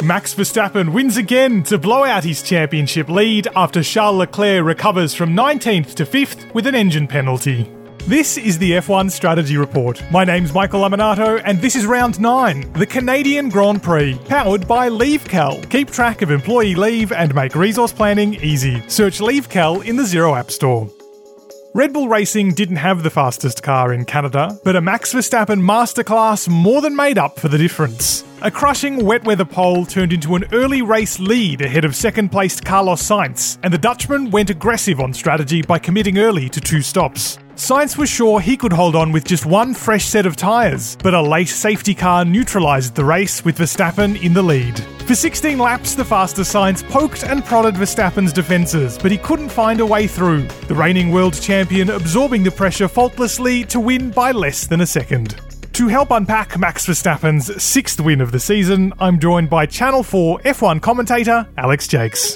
Max Verstappen wins again to blow out his championship lead after Charles Leclerc recovers from 19th to 5th with an engine penalty. This is the F1 Strategy Report. My name's Michael Laminato, and this is Round 9, the Canadian Grand Prix, powered by LeaveCal. Keep track of employee leave and make resource planning easy. Search LeaveCal in the Xero App Store. Red Bull Racing didn't have the fastest car in Canada, but a Max Verstappen masterclass more than made up for the difference. A crushing wet weather pole turned into an early race lead ahead of second-placed Carlos Sainz, and the Dutchman went aggressive on strategy by committing early to 2 stops. Sainz was sure he could hold on with just one fresh set of tyres, but a late safety car neutralised the race with Verstappen in the lead. For 16 laps, the faster Sainz poked and prodded Verstappen's defences, but he couldn't find a way through. The reigning world champion absorbing the pressure faultlessly to win by less than a second. To help unpack Max Verstappen's 6th win of the season, I'm joined by Channel 4 F1 commentator Alex Jakes.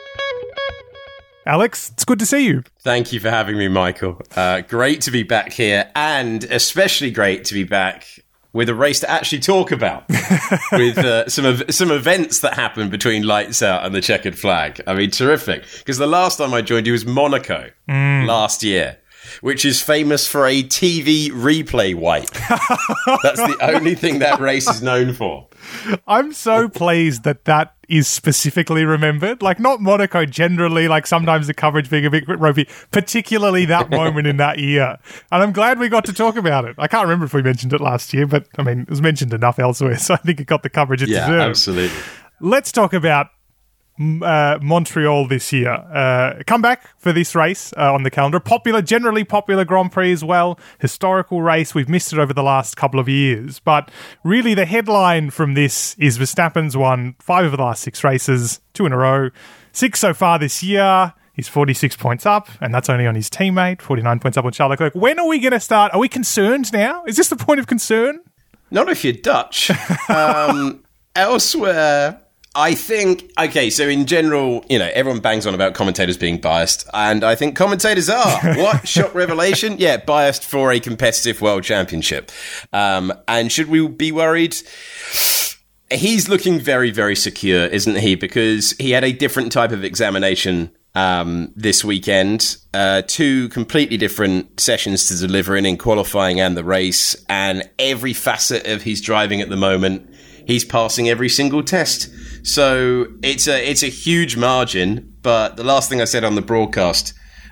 Alex, it's good to see you. Thank you for having me, Michael. Great to be back here, and especially great to be back with a race to actually talk about, with some events that happened between lights out and the checkered flag. I mean, terrific. Because the last time I joined you was Monaco last year, which is famous for a TV replay wipe. That's the only thing that race is known for. I'm so pleased that is specifically remembered. Like, not Monaco generally, like sometimes the coverage being a bit ropey, particularly that moment in that year. And I'm glad we got to talk about it. I can't remember if we mentioned it last year, but I mean, it was mentioned enough elsewhere, so I think it got the coverage it deserved. Yeah, absolutely. Let's talk about Montreal this year. Comeback for this race on the calendar. Generally popular Grand Prix as well. Historical race. We've missed it over the last couple of years. But really the headline from this is Verstappen's won 5 of the last 6 races, 2 in a row. 6 so far this year. He's 46 points up, and that's only on his teammate, 49 points up on Charles Leclerc. When are we going to start? Are we concerned now? Is this the point of concern? Not if you're Dutch. Elsewhere, I think, okay, so in general, everyone bangs on about commentators being biased, and I think commentators are. What? Shock revelation? Yeah, biased for a competitive world championship. And should we be worried? He's looking very, very secure, isn't he? Because he had a different type of examination this weekend. 2 completely different sessions to deliver in qualifying and the race, and every facet of his driving at the moment, he's passing every single test. So it's a huge margin, but the last thing I said on the broadcast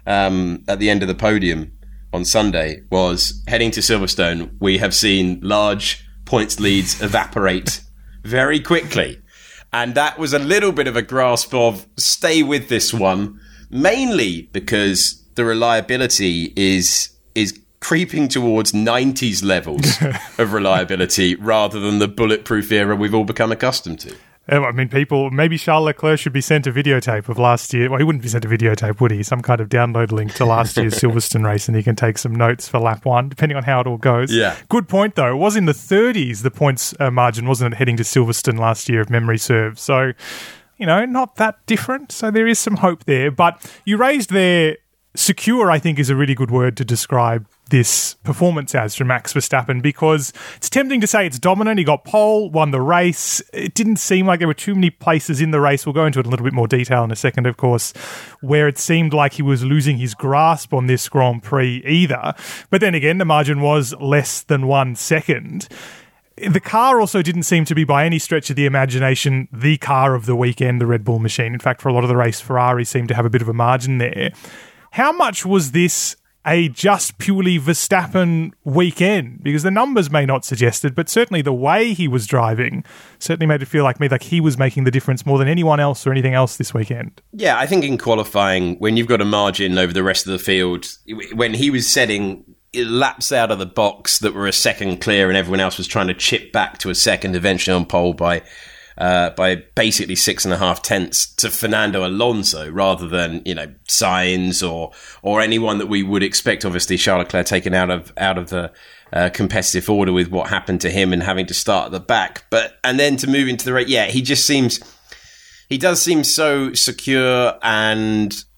at the end of the podium on Sunday was, heading to Silverstone, we have seen large points leads evaporate very quickly. And that was a little bit of a grasp of stay with this one, mainly because the reliability is creeping towards 90s levels of reliability rather than the bulletproof era we've all become accustomed to. I mean, maybe Charles Leclerc should be sent a videotape of last year. Well, he wouldn't be sent a videotape, would he? Some kind of download link to last year's Silverstone race, and he can take some notes for lap 1, depending on how it all goes. Yeah. Good point, though. It was in the 30s, the points margin, wasn't it, heading to Silverstone last year, if memory serves. So, not that different. So there is some hope there. But you raised there, secure, I think, is a really good word to describe this performance as from Max Verstappen, because it's tempting to say it's dominant. He got pole, won the race. It didn't seem like there were too many places in the race. We'll go into it in a little bit more detail in a second, of course, where it seemed like he was losing his grasp on this Grand Prix either. But then again, the margin was less than 1 second. The car also didn't seem to be, by any stretch of the imagination, the car of the weekend, the Red Bull machine. In fact, for a lot of the race, Ferrari seemed to have a bit of a margin there. How much was this a just purely Verstappen weekend? Because the numbers may not suggest it, but certainly the way he was driving certainly made it feel like he was making the difference more than anyone else or anything else this weekend. Yeah, I think in qualifying, when you've got a margin over the rest of the field, when he was setting laps out of the box that were a second clear and everyone else was trying to chip back to a second, eventually on pole by basically 6.5 tenths to Fernando Alonso rather than, Sainz or anyone that we would expect. Obviously, Charles Leclerc taken out of the competitive order with what happened to him and having to start at the back. And then to move into the race, he does seem so secure and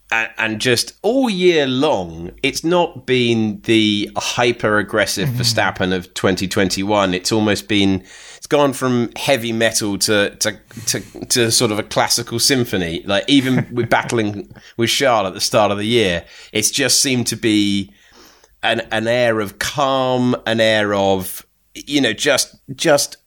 and just all year long, it's not been the hyper-aggressive Verstappen of 2021. It's almost been, it's gone from heavy metal to sort of a classical symphony. Like, even with battling with Charles at the start of the year, it's just seemed to be an air of calm, an air of, you know, just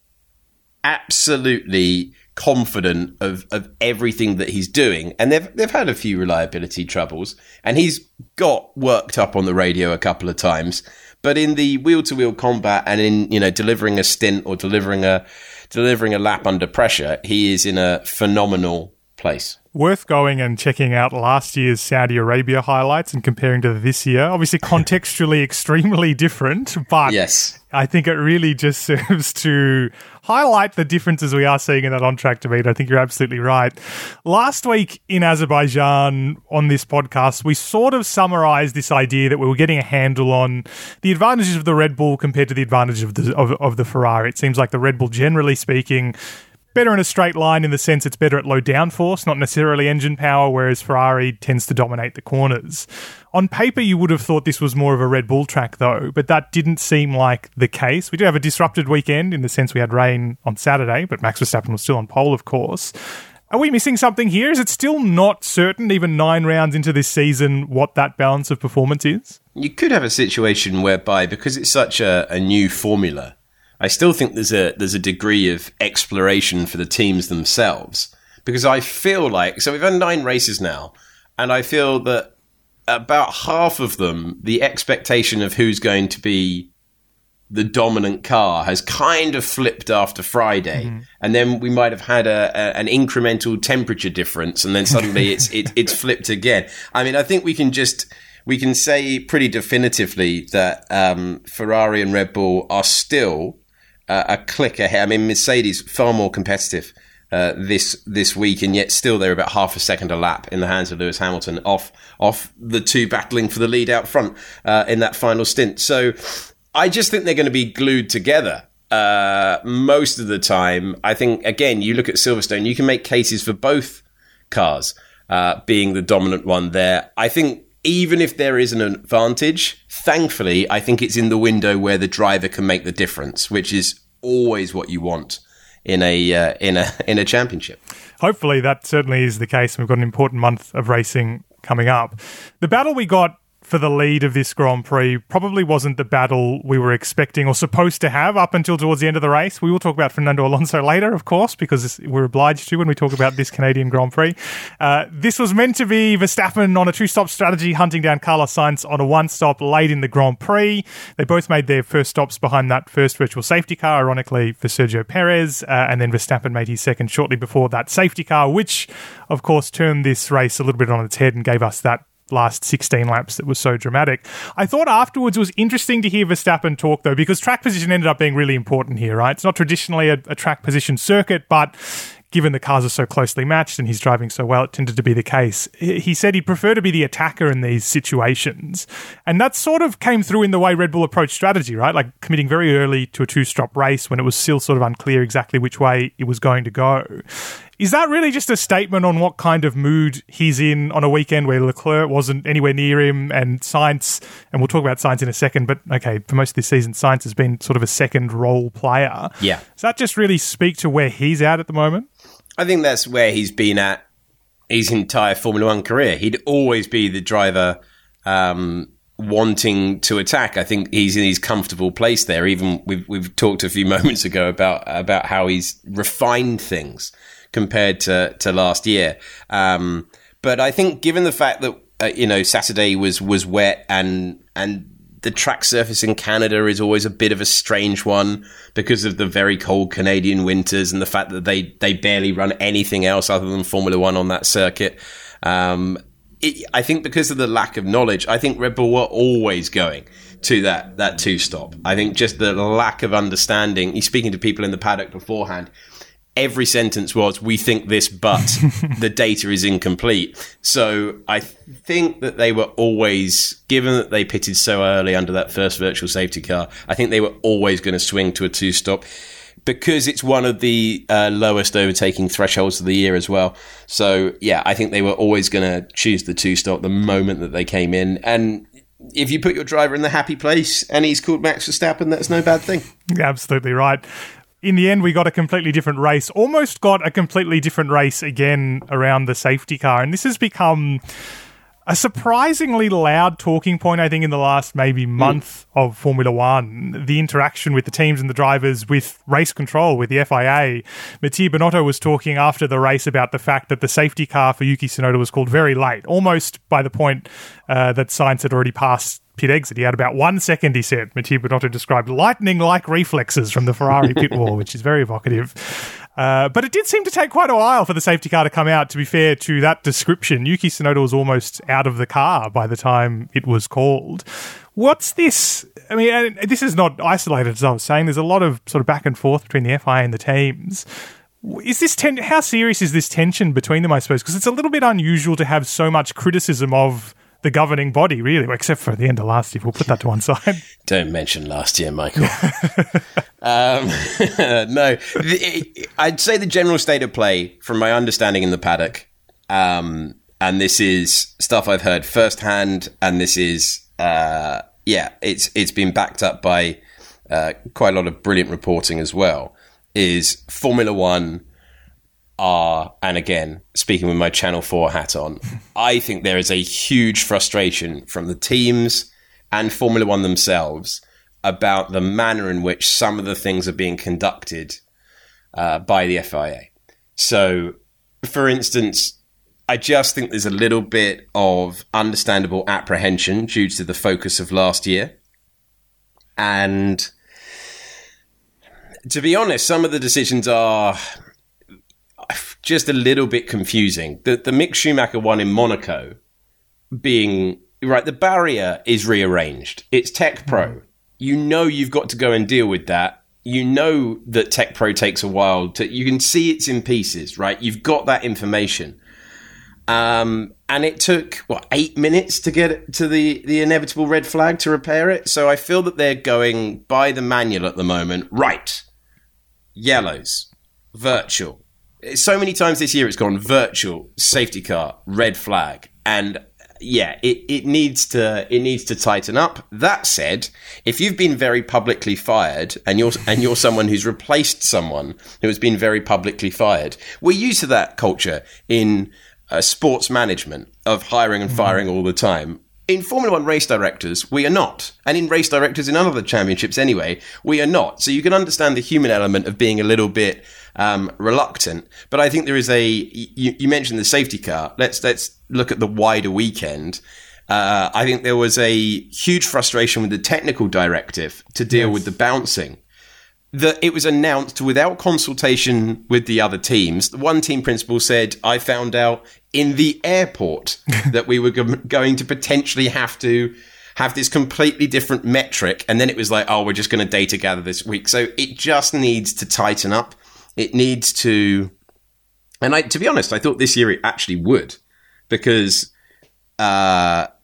absolutely confident of everything that he's doing. And they've had a few reliability troubles, and he's got worked up on the radio a couple of times, but in the wheel-to-wheel combat and in, you know, delivering a stint or delivering a lap under pressure, he is in a phenomenal place. Worth going and checking out last year's Saudi Arabia highlights and comparing to this year. Obviously, contextually extremely different, but yes, I think it really just serves to highlight the differences we are seeing in that on-track debate. I think you're absolutely right. Last week in Azerbaijan on this podcast, we sort of summarised this idea that we were getting a handle on the advantages of the Red Bull compared to the advantages of the Ferrari. It seems like the Red Bull, generally speaking, better in a straight line in the sense it's better at low downforce, not necessarily engine power, whereas Ferrari tends to dominate the corners. On paper, you would have thought this was more of a Red Bull track, though, but that didn't seem like the case. We did have a disrupted weekend in the sense we had rain on Saturday, but Max Verstappen was still on pole, of course. Are we missing something here? Is it still not certain, even 9 rounds into this season, what that balance of performance is? You could have a situation whereby, because it's such a new formula, I still think there's a degree of exploration for the teams themselves, because I feel like, so we've had 9 races now, and I feel that about half of them, the expectation of who's going to be the dominant car has kind of flipped after Friday, and then we might have had an incremental temperature difference, and then suddenly it's flipped again. I mean, I think we can say pretty definitively that Ferrari and Red Bull are still a click ahead. I mean, Mercedes far more competitive this week, and yet still they're about half a second a lap in the hands of Lewis Hamilton off the two battling for the lead out front in that final stint. So I just think they're going to be glued together most of the time. I think, again, you look at Silverstone, you can make cases for both cars being the dominant one there. I think even if there is an advantage, thankfully, I think it's in the window where the driver can make the difference, which is always what you want in a championship. Hopefully, that certainly is the case. We've got an important month of racing coming up. The battle we got for the lead of this Grand Prix probably wasn't the battle we were expecting or supposed to have up until towards the end of the race. We will talk about Fernando Alonso later, of course, because we're obliged to when we talk about this Canadian Grand Prix. This was meant to be Verstappen on a 2-stop strategy, hunting down Carlos Sainz on a 1-stop late in the Grand Prix. They both made their first stops behind that first virtual safety car, ironically for Sergio Perez, and then Verstappen made his second shortly before that safety car, which, of course, turned this race a little bit on its head and gave us that last 16 laps that was so dramatic. I thought afterwards it was interesting to hear Verstappen talk, though, because track position ended up being really important here, right? It's not traditionally a track position circuit, but given the cars are so closely matched and he's driving so well, it tended to be the case. He said he'd prefer to be the attacker in these situations. And that sort of came through in the way Red Bull approached strategy, right? Like committing very early to a 2-stop race when it was still sort of unclear exactly which way it was going to go. Is that really just a statement on what kind of mood he's in on a weekend where Leclerc wasn't anywhere near him and Sainz, and we'll talk about Sainz in a second, but okay, for most of this season, Sainz has been sort of a second role player. Yeah. Does that just really speak to where he's at the moment? I think that's where he's been at his entire Formula One career. He'd always be the driver wanting to attack. I think he's in his comfortable place there. Even we've talked a few moments ago about how he's refined things compared to last year. But I think given the fact that Saturday was wet and the track surface in Canada is always a bit of a strange one because of the very cold Canadian winters and the fact that they barely run anything else other than Formula One on that circuit. I think because of the lack of knowledge, I think Red Bull were always going to that 2-stop. I think just the lack of understanding. He's speaking to people in the paddock beforehand. Every sentence was, we think this, but the data is incomplete. So I think that they were always, given that they pitted so early under that first virtual safety car, I think they were always going to swing to a 2-stop. because it's one of the lowest overtaking thresholds of the year as well. So, yeah, I think they were always going to choose the 2-stop the moment that they came in. And if you put your driver in the happy place and he's called Max Verstappen, that's no bad thing. Absolutely right. In the end, we got a completely different race, almost got a completely different race again around the safety car. And this has become a surprisingly loud talking point, I think, in the last maybe month of Formula One. The interaction with the teams and the drivers with race control, with the FIA. Mattia Binotto was talking after the race about the fact that the safety car for Yuki Tsunoda was called very late, almost by the point that Sainz had already passed pit exit. He had about 1 second, he said. Mattia Binotto described lightning-like reflexes from the Ferrari pit wall, which is very evocative. But it did seem to take quite a while for the safety car to come out, to be fair to that description. Yuki Tsunoda was almost out of the car by the time it was called. What's this? I mean, this is not isolated, as I was saying. There's a lot of sort of back and forth between the FIA and the teams. Is this how serious is this tension between them, I suppose? Because it's a little bit unusual to have so much criticism of the governing body, really, except for the end of last year. We'll put that to one side. Don't mention last year, Michael. No, I'd say the general state of play, from my understanding in the paddock, and this is stuff I've heard firsthand, and this is, it's been backed up by quite a lot of brilliant reporting as well, is Formula One are, and again, speaking with my Channel 4 hat on, I think there is a huge frustration from the teams and Formula One themselves about the manner in which some of the things are being conducted by the FIA. So, for instance, I just think there's a little bit of understandable apprehension due to the focus of last year. And to be honest, some of the decisions are just a little bit confusing. The Mick Schumacher one in Monaco being, right, the barrier is rearranged. It's Tech Pro. You know you've got to go and deal with that. You know that Tech Pro takes a while you can see it's in pieces, right? You've got that information. And it took, 8 minutes to get it to the inevitable red flag to repair it. So I feel that they're going by the manual at the moment. Right. Yellows. Virtual. So many times this year it's gone virtual, safety car, red flag. And yeah, it needs to tighten up. That said, if you've been very publicly fired and you're someone who's replaced someone who has been very publicly fired, we're used to that culture in sports management of hiring and firing all the time. In Formula One race directors, we are not. And in race directors in other championships anyway, we are not. So you can understand the human element of being a little bit reluctant. But I think there is you mentioned the safety car. Let's look at the wider weekend. I think there was a huge frustration with the technical directive to deal with the bouncing. That it was announced without consultation with the other teams. The one team principal said, I found out in the airport that we were going to potentially have to have this completely different metric. And then it was like, oh, we're just going to data gather this week. So it just needs to tighten up. It needs to, and to be honest, I thought this year it actually would, because that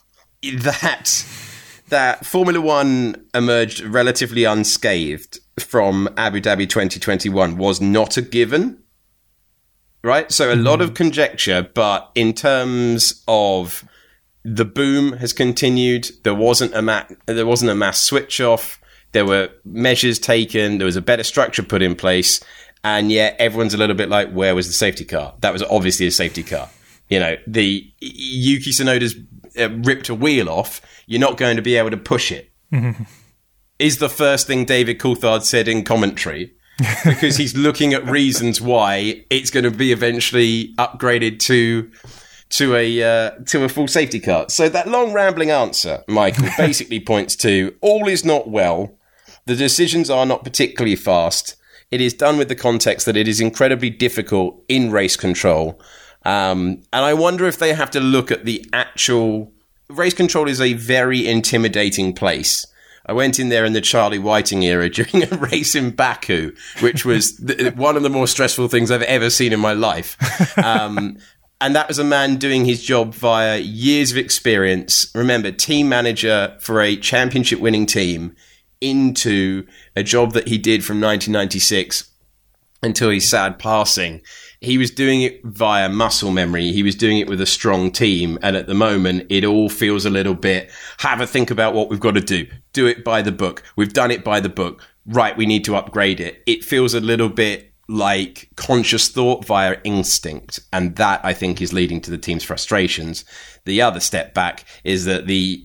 Formula One emerged relatively unscathed from Abu Dhabi 2021 was not a given, right? So a lot of conjecture, but in terms of the boom has continued. There wasn't a mass switch off. There were measures taken. There was a better structure put in place. And yet everyone's a little bit like, where was the safety car? That was obviously a safety car. You know, the Yuki Tsunoda's ripped a wheel off. You're not going to be able to push it. Is the first thing David Coulthard said in commentary, because he's looking at reasons why it's going to be eventually upgraded to a full safety car. So that long rambling answer, Michael, basically points to all is not well. The decisions are not particularly fast. It is done with the context that it is incredibly difficult in race control. And I wonder if they have to look at the actual... Race control is a very intimidating place. I went in there in the Charlie Whiting era during a race in Baku, which was one of the more stressful things I've ever seen in my life. And that was a man doing his job via years of experience. Remember, team manager for a championship winning team into a job that he did from 1996 until his sad passing. He was doing it via muscle memory. He was doing it with a strong team. And at the moment, it all feels a little bit, have a think about what we've got to do. Do it by the book. We've done it by the book. Right, we need to upgrade it. It feels a little bit like conscious thought via instinct. And that, I think, is leading to the team's frustrations. The other step back is that the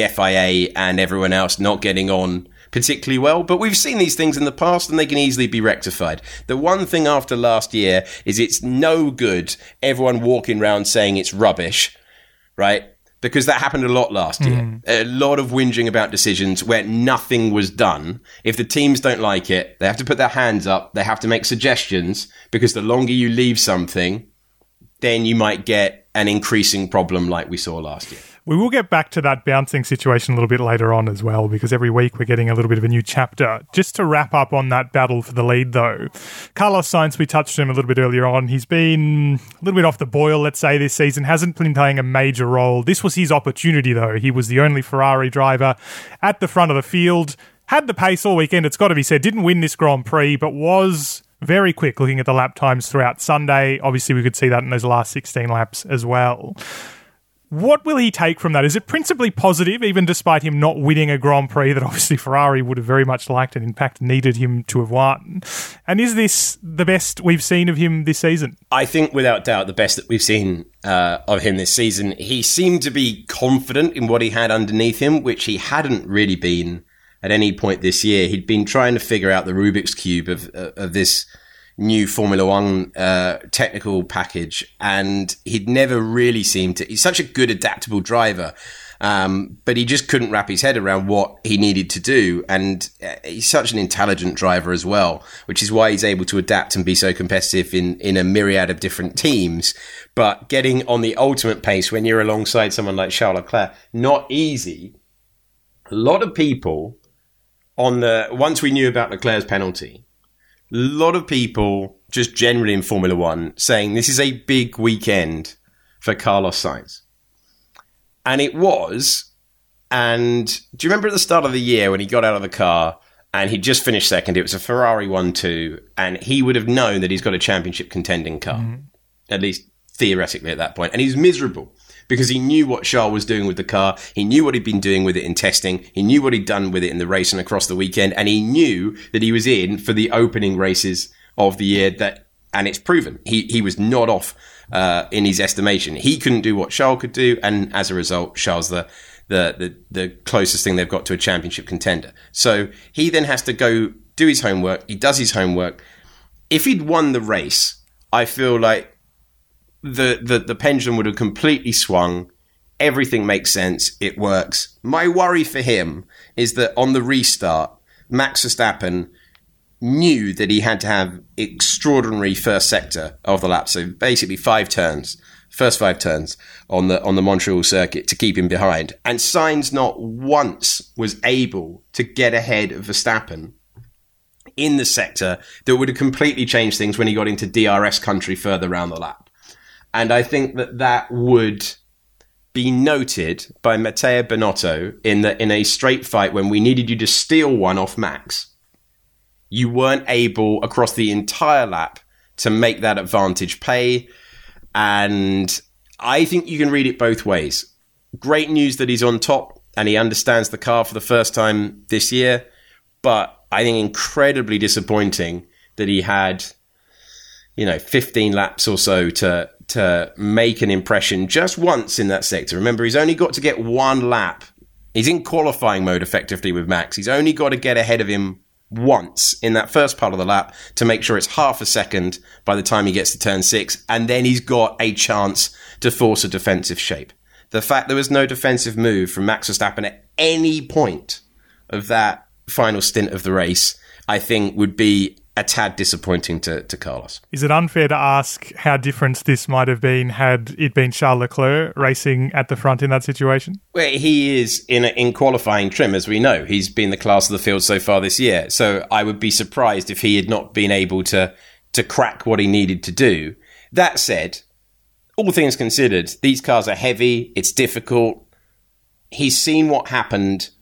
FIA and everyone else not getting on particularly well, but we've seen these things in the past and they can easily be rectified. The one thing after last year is it's no good everyone walking around saying it's rubbish, right? Because that happened a lot last year. A lot of whinging about decisions where nothing was done. If the teams don't like it, they have to put their hands up, they have to make suggestions, because the longer you leave something, then you might get an increasing problem like we saw last year. We will get back to that bouncing situation a little bit later on as well, because every week we're getting a little bit of a new chapter. Just to wrap up on that battle for the lead, though, Carlos Sainz, we touched on him a little bit earlier on. He's been a little bit off the boil, let's say, this season. Hasn't been playing a major role. This was his opportunity, though. He was the only Ferrari driver at the front of the field. Had the pace all weekend, it's got to be said. Didn't win this Grand Prix, but was very quick looking at the lap times throughout Sunday. Obviously, we could see that in those last 16 laps as well. What will he take from that? Is it principally positive, even despite him not winning a Grand Prix that obviously Ferrari would have very much liked and in fact needed him to have won? And is this the best we've seen of him this season? I think without doubt the best that we've seen of him this season. He seemed to be confident in what he had underneath him, which he hadn't really been at any point this year. He'd been trying to figure out the Rubik's Cube of this new Formula One technical package, and he'd never really seemed to. He's such a good adaptable driver, but he just couldn't wrap his head around what he needed to do. And he's such an intelligent driver as well, which is why he's able to adapt and be so competitive in a myriad of different teams. But getting on the ultimate pace when you're alongside someone like Charles Leclerc, not easy. A lot of people once we knew about Leclerc's penalty, a lot of people, just generally in Formula One, saying this is a big weekend for Carlos Sainz. And it was. And do you remember at the start of the year when he got out of the car and he just finished second? It was a Ferrari 1-2, and he would have known that he's got a championship contending car, at least theoretically at that point. And he's miserable because he knew what Charles was doing with the car. He knew what he'd been doing with it in testing. He knew what he'd done with it in the race and across the weekend. And he knew that he was in for the opening races of the year. And it's proven. He was not off in his estimation. He couldn't do what Charles could do. And as a result, Charles the closest thing they've got to a championship contender. So he then has to go do his homework. He does his homework. If he'd won the race, I feel like the pendulum would have completely swung. Everything makes sense. It works. My worry for him is that on the restart, Max Verstappen knew that he had to have extraordinary first sector of the lap. So basically first 5 turns on the Montreal circuit to keep him behind. And Sainz not once was able to get ahead of Verstappen in the sector that would have completely changed things when he got into DRS country further around the lap. And I think that would be noted by Matteo Binotto in a straight fight when we needed you to steal one off Max. You weren't able across the entire lap to make that advantage pay. And I think you can read it both ways. Great news that he's on top and he understands the car for the first time this year. But I think incredibly disappointing that he had, 15 laps or so to make an impression just once in that sector. Remember, he's only got to get one lap. He's in qualifying mode effectively with Max. He's only got to get ahead of him once in that first part of the lap to make sure it's half a second by the time he gets to turn 6. And then he's got a chance to force a defensive shape. The fact there was no defensive move from Max Verstappen at any point of that final stint of the race, I think would be a tad disappointing to Carlos. Is it unfair to ask how different this might have been had it been Charles Leclerc racing at the front in that situation? Well, he is in qualifying trim, as we know. He's been the class of the field so far this year. So I would be surprised if he had not been able to crack what he needed to do. That said, all things considered, these cars are heavy. It's difficult. He's seen what happened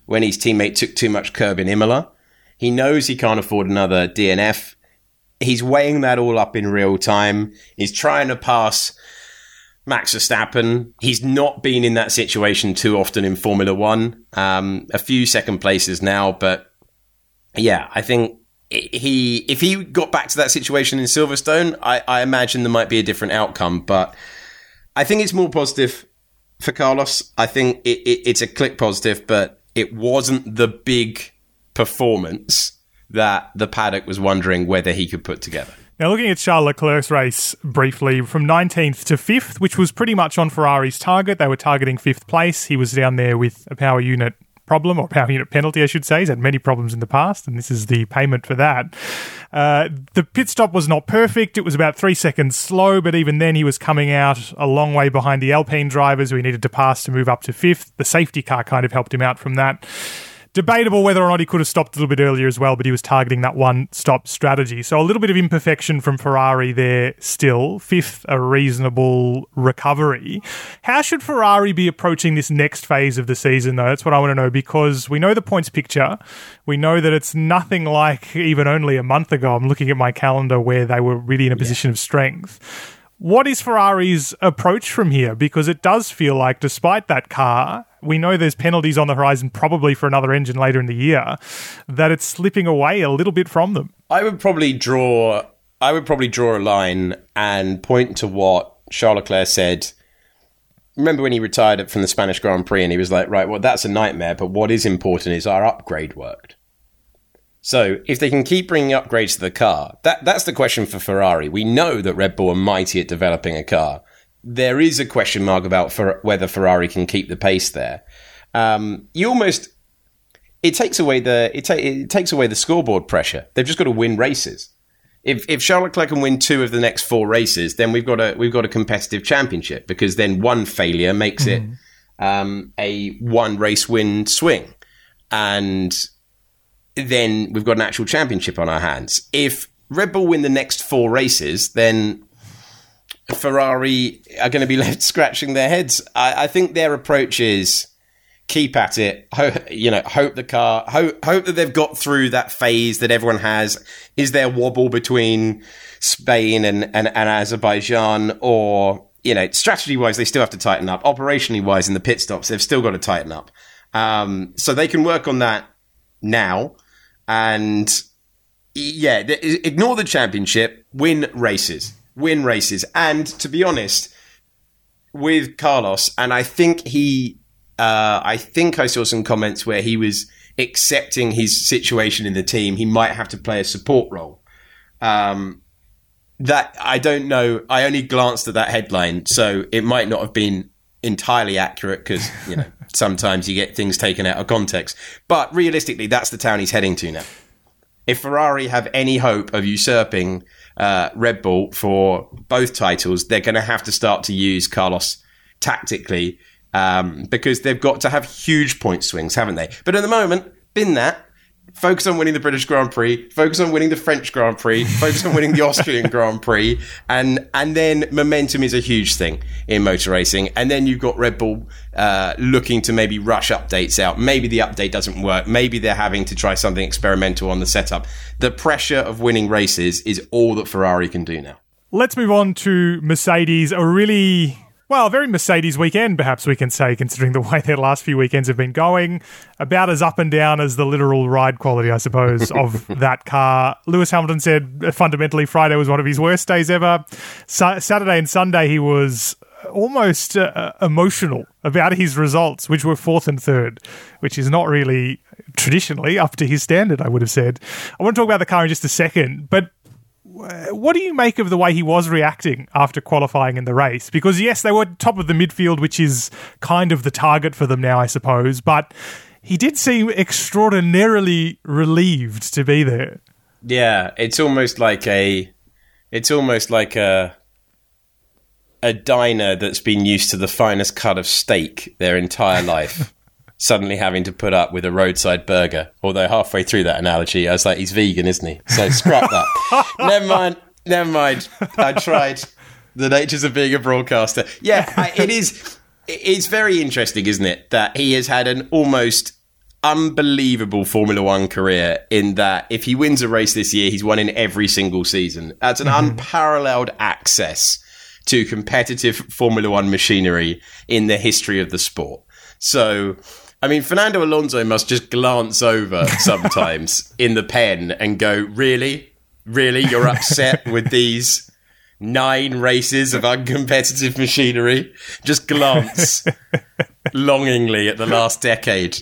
when his teammate took too much curb in Imola. He knows he can't afford another DNF. He's weighing that all up in real time. He's trying to pass Max Verstappen. He's not been in that situation too often in Formula One. A few second places now, but yeah, I think if he got back to that situation in Silverstone, I imagine there might be a different outcome. But I think it's more positive for Carlos. I think it's a click positive, but it wasn't the big performance that the paddock was wondering whether he could put together. Now, looking at Charles Leclerc's race briefly, from 19th to 5th, which was pretty much on Ferrari's target. They were targeting 5th place. He was down there with a power unit problem, or power unit penalty, I should say. He's had many problems in the past, and this is the payment for that. The pit stop was not perfect. It was about 3 seconds slow, but even then he was coming out a long way behind the Alpine drivers who he needed to pass to move up to 5th. The safety car kind of helped him out from that. Debatable whether or not he could have stopped a little bit earlier as well, but he was targeting that one-stop strategy. So a little bit of imperfection from Ferrari there still. 5th, a reasonable recovery. How should Ferrari be approaching this next phase of the season, though? That's what I want to know, because we know the points picture. We know that it's nothing like even only a month ago. I'm looking at my calendar where they were really in a position of strength. What is Ferrari's approach from here? Because it does feel like, despite that car, we know there's penalties on the horizon probably for another engine later in the year, that it's slipping away a little bit from them. I would probably draw a line and point to what Charles Leclerc said. Remember when he retired from the Spanish Grand Prix and he was like, right, well, that's a nightmare, but what is important is our upgrade worked. So if they can keep bringing upgrades to the car, that's the question for Ferrari. We know that Red Bull are mighty at developing a car. There is a question mark about whether Ferrari can keep the pace there. It takes away the scoreboard pressure. They've just got to win races. If Charles Leclerc can win 2 of the next 4 races, then we've got a competitive championship, because then one failure makes it a 1 race win swing, and then we've got an actual championship on our hands. If Red Bull win the next 4 races, then Ferrari are going to be left scratching their heads. I think their approach is keep at it. Hope that they've got through that phase that everyone has. Is there wobble between Spain and Azerbaijan? Or, strategy-wise, they still have to tighten up. Operationally-wise, in the pit stops, they've still got to tighten up. So they can work on that now. And, ignore the championship, win races. And to be honest, with Carlos, and I think I saw some comments where he was accepting his situation in the team. He might have to play a support role. That I don't know. I only glanced at that headline, so it might not have been entirely accurate, because sometimes you get things taken out of context. But realistically, that's the town he's heading to now. If Ferrari have any hope of usurping Red Bull for both titles, they're going to have to start to use Carlos tactically, because they've got to have huge point swings, haven't they? But at the moment, bin that. Focus on winning the British Grand Prix, focus on winning the French Grand Prix, focus on winning the Austrian Grand Prix, and then momentum is a huge thing in motor racing. And then you've got Red Bull looking to maybe rush updates out. Maybe the update doesn't work. Maybe they're having to try something experimental on the setup. The pressure of winning races is all that Ferrari can do now. Let's move on to Mercedes, a very Mercedes weekend, perhaps we can say, considering the way their last few weekends have been going. About as up and down as the literal ride quality, I suppose, of that car. Lewis Hamilton said fundamentally Friday was one of his worst days ever. Saturday and Sunday he was almost emotional about his results, which were 4th and 3rd, which is not really traditionally up to his standard, I would have said. I want to talk about the car in just a second, but what do you make of the way he was reacting after qualifying in the race? Because, yes, they were top of the midfield, which is kind of the target for them now, I suppose, but he did seem extraordinarily relieved to be there. Yeah, it's almost like a diner that's been used to the finest cut of steak their entire life. Suddenly having to put up with a roadside burger. Although halfway through that analogy, I was like, he's vegan, isn't he? So scrap that. Never mind. I tried. The natures of being a broadcaster. Yeah, it's very interesting, isn't it? That he has had an almost unbelievable Formula One career in that if he wins a race this year, he's won in every single season. That's an unparalleled access to competitive Formula One machinery in the history of the sport. So, I mean, Fernando Alonso must just glance over sometimes in the pen and go, really? Really? You're upset with these 9 races of uncompetitive machinery? Just glance longingly at the last decade.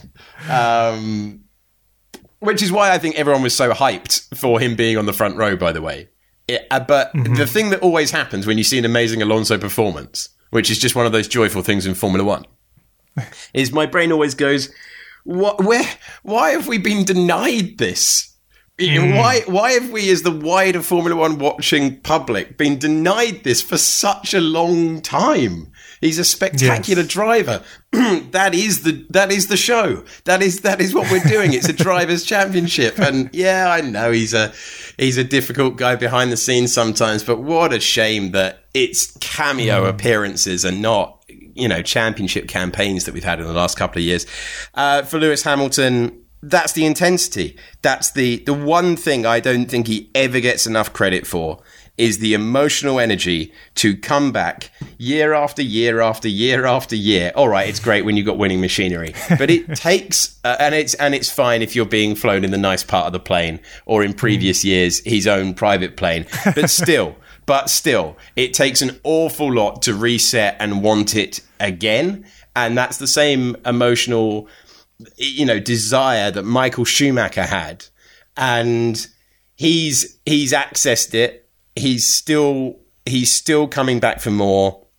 Which is why I think everyone was so hyped for him being on the front row, by the way. But the thing that always happens when you see an amazing Alonso performance, which is just one of those joyful things in Formula One, is my brain always goes, why have we been denied this? Why have we, as the wider Formula One watching public, been denied this for such a long time? He's a spectacular driver. That is the show. That is what we're doing. It's a drivers' championship. And yeah, I know he's a difficult guy behind the scenes sometimes, but what a shame that it's cameo appearances and not, championship campaigns that we've had in the last couple of years. For Lewis Hamilton, that's the intensity. That's the one thing I don't think he ever gets enough credit for, is the emotional energy to come back year after year after year after year. All right, it's great when you've got winning machinery, but it takes, and it's fine if you're being flown in the nice part of the plane, or in previous years, his own private plane. But still, it takes an awful lot to reset and want it again. And that's the same emotional, desire that Michael Schumacher had. And he's accessed it. He's still coming back for more.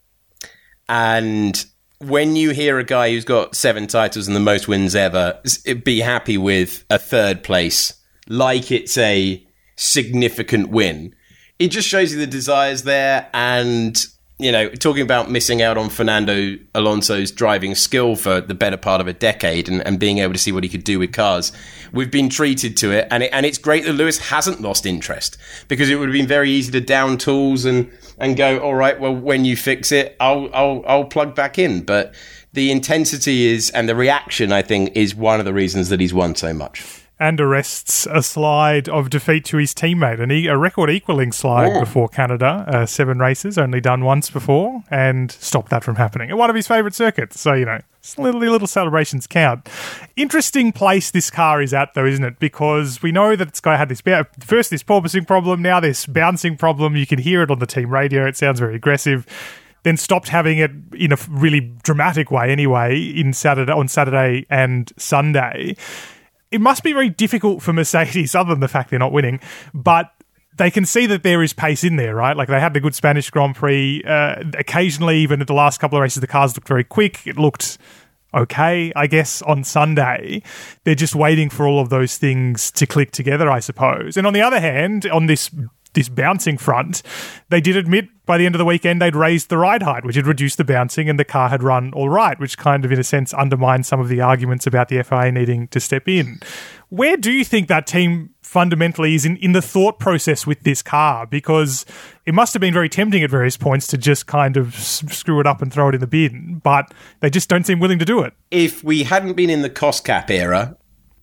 And when you hear a guy who's got 7 titles and the most wins ever, be happy with a 3rd place, like it's a significant win, it just shows you the desire's there. And, talking about missing out on Fernando Alonso's driving skill for the better part of a decade and being able to see what he could do with cars, we've been treated to it. And it's great that Lewis hasn't lost interest, because it would have been very easy to down tools and go, all right, well, when you fix it, I'll plug back in. But the intensity and the reaction, I think, is one of the reasons that he's won so much. And arrests a slide of defeat to his teammate, a record-equalling slide before Canada, 7 races, only done once before, and stopped that from happening at one of his favourite circuits. So, little celebrations count. Interesting place this car is at, though, isn't it? Because we know that it's had this porpoising problem, now this bouncing problem. You can hear it on the team radio. It sounds very aggressive. Then stopped having it in a really dramatic way anyway on Saturday and Sunday. It must be very difficult for Mercedes, other than the fact they're not winning, but they can see that there is pace in there, right? Like, they had the good Spanish Grand Prix. Occasionally, even at the last couple of races, the cars looked very quick. It looked okay, I guess, on Sunday. They're just waiting for all of those things to click together, I suppose. And on the other hand, on this bouncing front, they did admit by the end of the weekend they'd raised the ride height, which had reduced the bouncing, and the car had run all right, which kind of, in a sense, undermines some of the arguments about the FIA needing to step in. Where do you think that team fundamentally is in the thought process with this car? Because it must have been very tempting at various points to just kind of screw it up and throw it in the bin, but they just don't seem willing to do it. If we hadn't been in the cost cap era,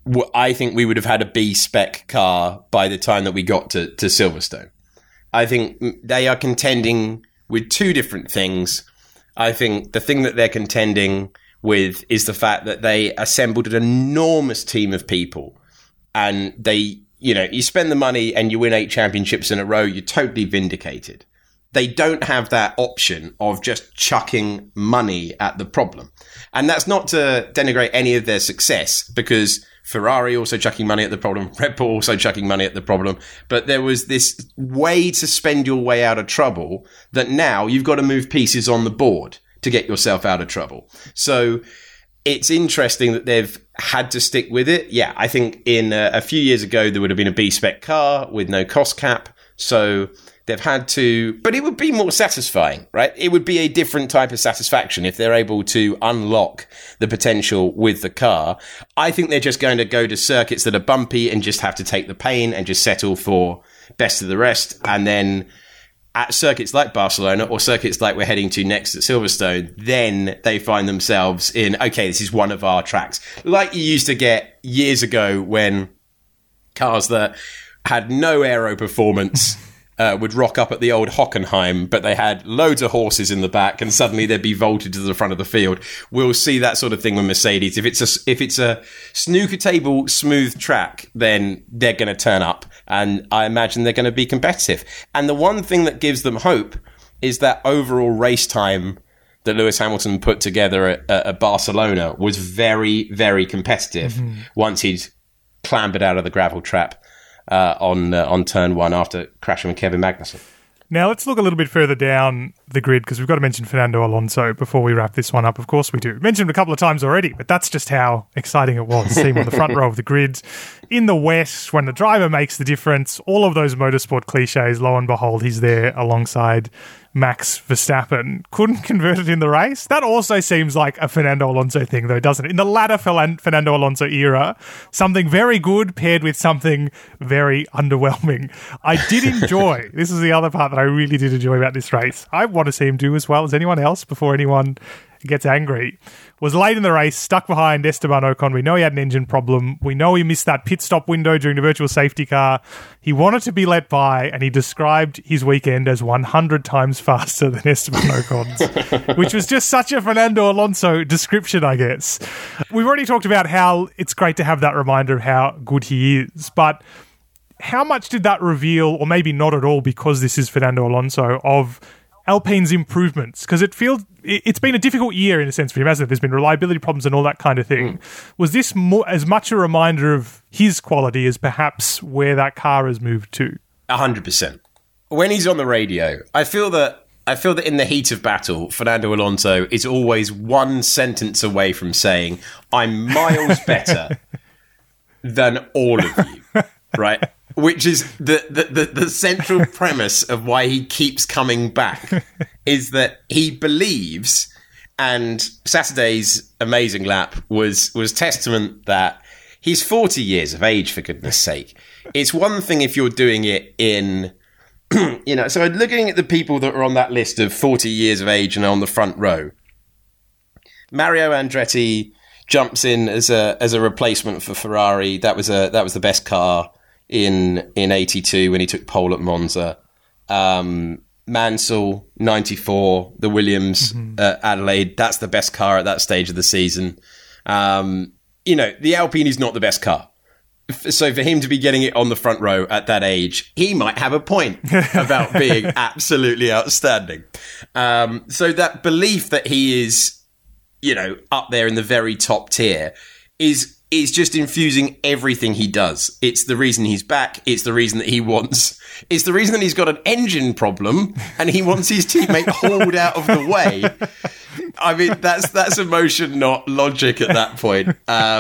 I think we would have had a B-spec car by the time that we got to Silverstone. I think they are contending with 2 different things. I think the thing that they're contending with is the fact that they assembled an enormous team of people. And they, you spend the money and you win 8 championships in a row, you're totally vindicated. They don't have that option of just chucking money at the problem. And that's not to denigrate any of their success, because Ferrari also chucking money at the problem, Red Bull also chucking money at the problem. But there was this way to spend your way out of trouble that now you've got to move pieces on the board to get yourself out of trouble. So it's interesting that they've had to stick with it. Yeah, I think in a few years ago, there would have been a B-spec car with no cost cap. So they've had to, but it would be more satisfying, right? It would be a different type of satisfaction if they're able to unlock the potential with the car. I think they're just going to go to circuits that are bumpy and just have to take the pain and just settle for best of the rest. And then at circuits like Barcelona or circuits like we're heading to next at Silverstone, then they find themselves in, okay, this is one of our tracks. Like you used to get years ago when cars that had no aero performance would rock up at the old Hockenheim, but they had loads of horses in the back, and suddenly they'd be vaulted to the front of the field. We'll see that sort of thing with Mercedes. If it's a snooker table smooth track, then they're going to turn up, and I imagine they're going to be competitive. And the one thing that gives them hope is that overall race time that Lewis Hamilton put together at Barcelona was very, very competitive once he'd clambered out of the gravel trap on turn one after crashing with Kevin Magnussen. Now let's look a little bit further down the grid, because we've got to mention Fernando Alonso before we wrap this one up. Of course we do. Mentioned him a couple of times already, but that's just how exciting it was. See him on the front row of the grid in the wet when the driver makes the difference. All of those motorsport cliches, lo and behold, he's there alongside Max Verstappen. Couldn't convert it in the race. That also seems like a Fernando Alonso thing, though, doesn't it? In the latter Fernando Alonso era, something very good paired with something very underwhelming. I did enjoy, this is the other part that I really did enjoy about this race. I want to see him do as well as anyone else before anyone gets angry. Was late in the race, stuck behind Esteban Ocon. We know he had an engine problem. We know he missed that pit stop window during the virtual safety car. He wanted to be let by, and he described his weekend as 100 times faster than Esteban Ocon's, which was just such a Fernando Alonso description, I guess. We've already talked about how it's great to have that reminder of how good he is, but how much did that reveal, or maybe not at all, because this is Fernando Alonso, of Alpine's improvements? Because it's been a difficult year in a sense for him, hasn't it? There's been reliability problems and all that kind of thing. Was this as much a reminder of his quality as perhaps where that car has moved to? 100%. When he's on the radio, I feel that in the heat of battle, Fernando Alonso is always one sentence away from saying, "I'm miles better than all of you," right? Which is the central premise of why he keeps coming back, is that he believes, and Saturday's amazing lap was testament that he's 40 years of age, for goodness sake. It's one thing if you're doing it in, so looking at the people that are on that list of 40 years of age and on the front row, Mario Andretti jumps in as a replacement for Ferrari. That was the best car in 82 when he took pole at Monza. Mansell, 94, the Williams at Adelaide, that's the best car at that stage of the season. The Alpine is not the best car. So for him to be getting it on the front row at that age, he might have a point about being absolutely outstanding. So that belief that he is, up there in the very top tier is just infusing everything he does. It's the reason he's back. It's the reason that it's the reason that he's got an engine problem and he wants his teammate hauled out of the way. I mean, that's emotion, not logic at that point.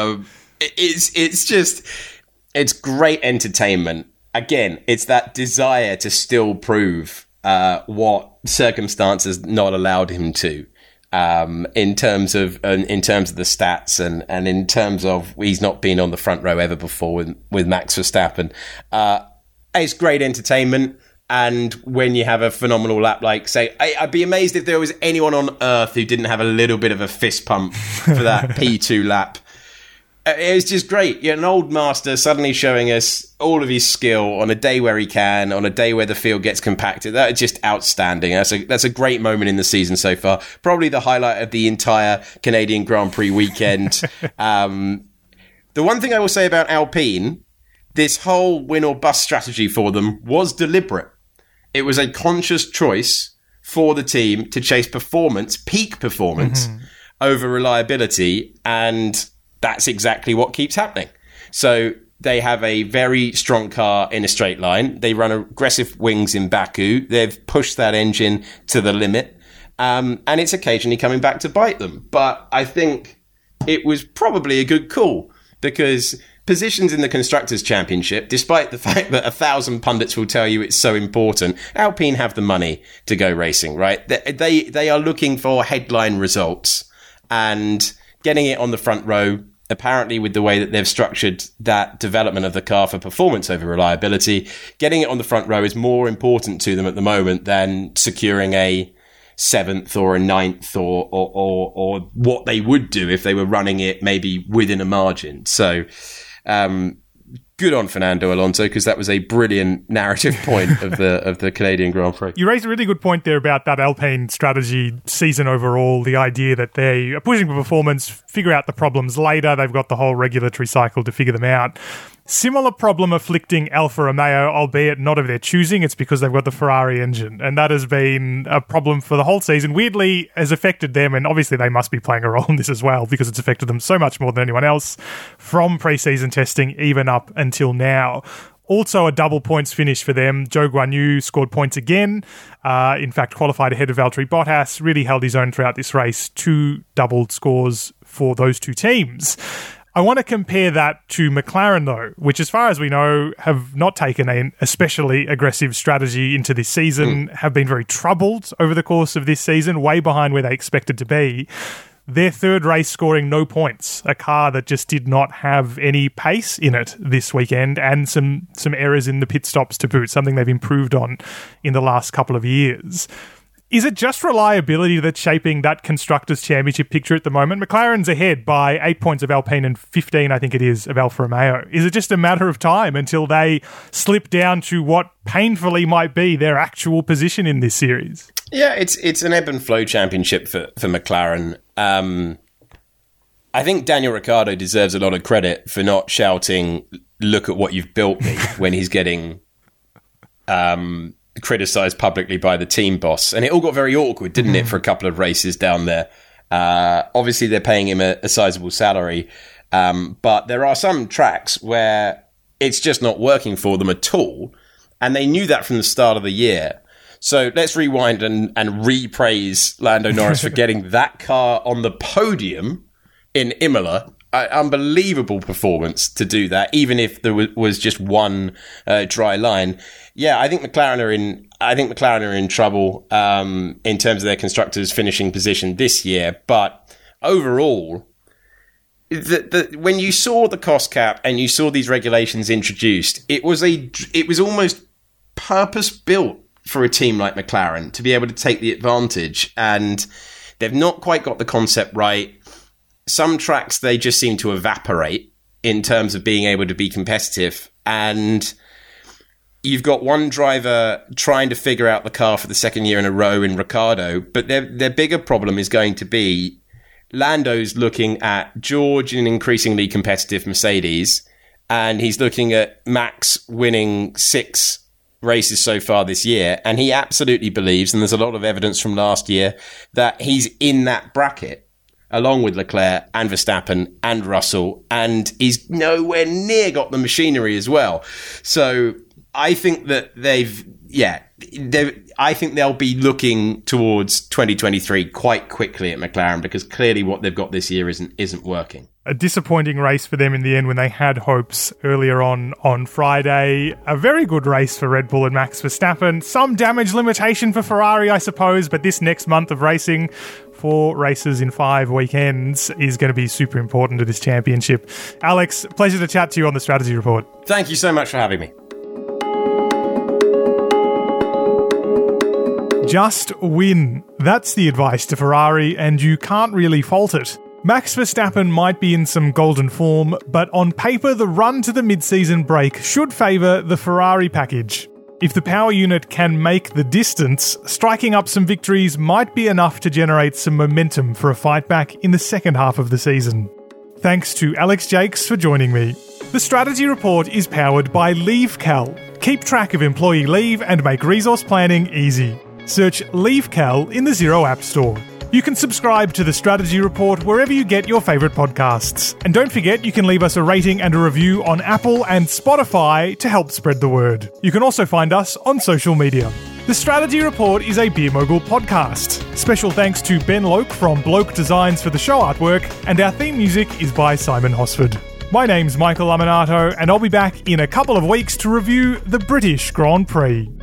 It's great entertainment. Again, it's that desire to still prove what circumstance has not allowed him to. In terms of the stats and in terms of he's not been on the front row ever before with Max Verstappen. It's great entertainment. And when you have a phenomenal lap, like say, I'd be amazed if there was anyone on earth who didn't have a little bit of a fist pump for that P2 lap. It's just great. An old master suddenly showing us all of his skill on a day where he can, on a day where the field gets compacted. That is just outstanding. That's a great moment in the season so far. Probably the highlight of the entire Canadian Grand Prix weekend. The one thing I will say about Alpine, this whole win or bust strategy for them was deliberate. It was a conscious choice for the team to chase peak performance, over reliability, and that's exactly what keeps happening. So they have a very strong car in a straight line. They run aggressive wings in Baku. They've pushed that engine to the limit. And it's occasionally coming back to bite them. But I think it was probably a good call, because positions in the Constructors' Championship, despite the fact that 1,000 pundits will tell you it's so important, Alpine have the money to go racing, right? They are looking for headline results, and getting it on the front row apparently with the way that they've structured that development of the car for performance over reliability, getting it on the front row is more important to them at the moment than securing a 7th or a 9th or what they would do if they were running it maybe within a margin. So, good on Fernando Alonso, because that was a brilliant narrative point of the Canadian Grand Prix. You raised a really good point there about that Alpine strategy season overall, the idea that they are pushing for performance, figure out the problems later. They've got the whole regulatory cycle to figure them out. Similar problem afflicting Alfa Romeo, albeit not of their choosing. It's because they've got the Ferrari engine, and that has been a problem for the whole season. Weirdly, has affected them, and obviously they must be playing a role in this as well, because it's affected them so much more than anyone else from pre-season testing, even up until now. Also a double points finish for them. Zhou Guanyu scored points again. In fact, qualified ahead of Valtteri Bottas, really held his own throughout this race. 2 doubled scores for those two teams. I want to compare that to McLaren, though, which, as far as we know, have not taken an especially aggressive strategy into this season, have been very troubled over the course of this season, way behind where they expected to be. Their third race scoring no points, a car that just did not have any pace in it this weekend, and some errors in the pit stops to boot, something they've improved on in the last couple of years. Is it just reliability that's shaping that Constructors' Championship picture at the moment? McLaren's ahead by 8 points of Alpine and 15, I think it is, of Alfa Romeo. Is it just a matter of time until they slip down to what painfully might be their actual position in this series? Yeah, it's an ebb and flow championship for McLaren. I think Daniel Ricciardo deserves a lot of credit for not shouting, "Look at what you've built me," when he's getting criticised publicly by the team boss. And it all got very awkward, didn't it, for a couple of races down there. Obviously, they're paying him a sizable salary, but there are some tracks where it's just not working for them at all, and they knew that from the start of the year. So let's rewind and repraise Lando Norris for getting that car on the podium in Imola. Unbelievable performance to do that, even if there was just one dry line. Yeah, I think McLaren are in trouble in terms of their constructors' finishing position this year. But overall, when you saw the cost cap and you saw these regulations introduced, it was almost purpose built for a team like McLaren to be able to take the advantage, and they've not quite got the concept right. Some tracks, they just seem to evaporate in terms of being able to be competitive, and you've got one driver trying to figure out the car for the second year in a row in Ricciardo, but their bigger problem is going to be Lando's looking at George in an increasingly competitive Mercedes, and he's looking at Max winning 6 races so far this year, and he absolutely believes, and there's a lot of evidence from last year, that he's in that bracket along with Leclerc and Verstappen and Russell, and he's nowhere near got the machinery as well. So I think that I think they'll be looking towards 2023 quite quickly at McLaren, because clearly what they've got this year isn't working. A disappointing race for them in the end when they had hopes earlier on Friday. A very good race for Red Bull and Max Verstappen. Some damage limitation for Ferrari, I suppose, but this next month of racing, 4 races in 5 weekends, is going to be super important to this championship. Alex, pleasure to chat to you on the Strategy Report. Thank you so much for having me. Just win. That's the advice to Ferrari, and you can't really fault it. Max Verstappen might be in some golden form, but on paper the run to the mid-season break should favour the Ferrari package. If the power unit can make the distance, striking up some victories might be enough to generate some momentum for a fight back in the second half of the season. Thanks to Alex Jakes for joining me. The Strategy Report is powered by LeaveCal. Keep track of employee leave and make resource planning easy. Search LeaveCal in the Xero App Store. You can subscribe to the Strategy Report wherever you get your favourite podcasts. And don't forget, you can leave us a rating and a review on Apple and Spotify to help spread the word. You can also find us on social media. The Strategy Report is a Beer Mogul podcast. Special thanks to Ben Loke from Bloke Designs for the show artwork, and our theme music is by Simon Hosford. My name's Michael Laminato, and I'll be back in a couple of weeks to review the British Grand Prix.